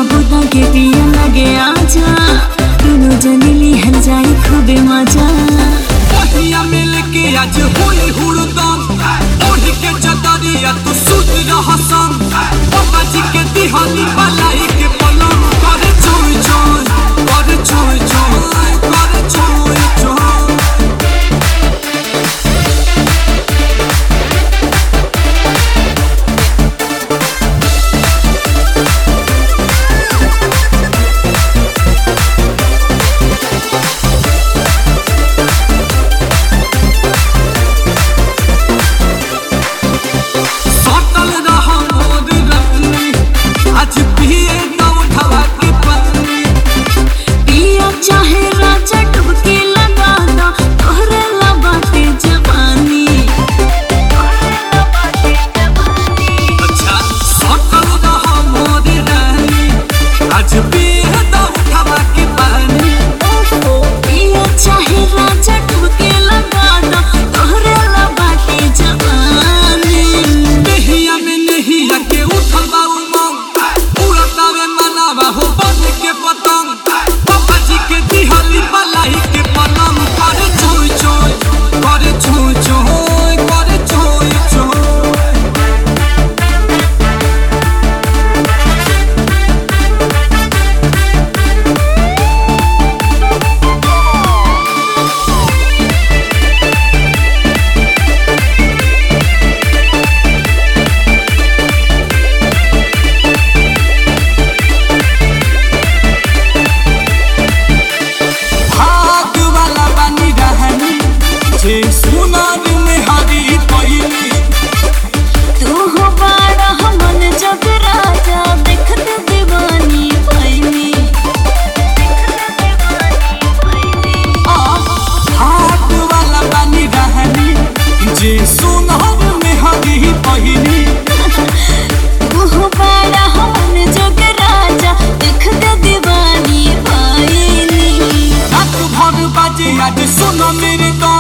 बुदा के पिया लगे आजा दोनों जनीली हल जाए खूबे मजा पहिया मिल के आज होई हुड़दम ओढ़ के चदरिया तू सुत रहसन बाबा जी के दिहानी बलाई के पलंग कर चोय चोय कर चोय चोय कर चोय चोय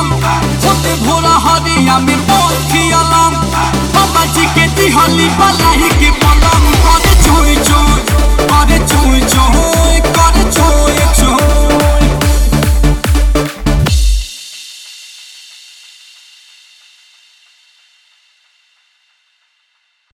भोरा हरिया में पौखी अलम बाबा जी के दिहाली बला